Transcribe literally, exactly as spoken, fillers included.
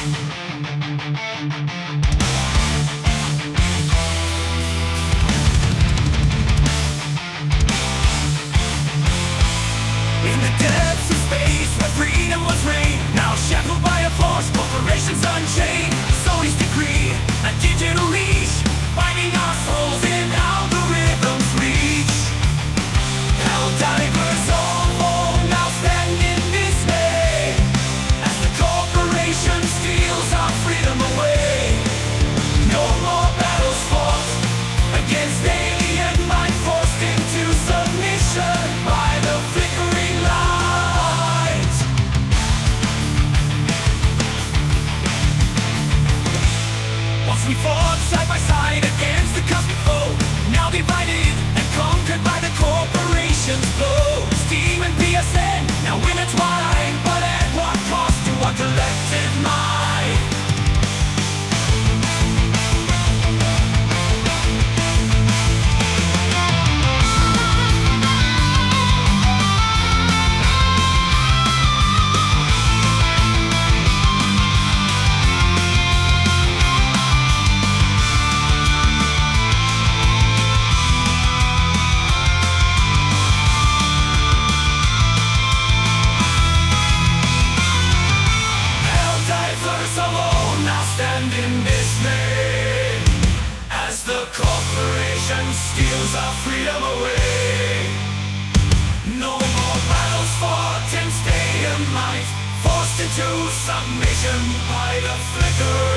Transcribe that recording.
In the depths of space where freedom was reign, now shackled by a force, corporations unchained. Sony's decree, a digital leash, binding our souls in algorithms' reach. Helldivers all now stand in dismay as the corporation steals our freedom away. No more battles fought against alien mind, forced into submission by the flickering light. Once we fought side by side against the cosmic foe, now divided and conquered by the corporation's blow. Steam and P S N now intertwined, but at what cost to our collective mind? Alone now stand in dismay as the corporation steals our freedom away. No more battles fought in stadium might, forced into submission by the flicker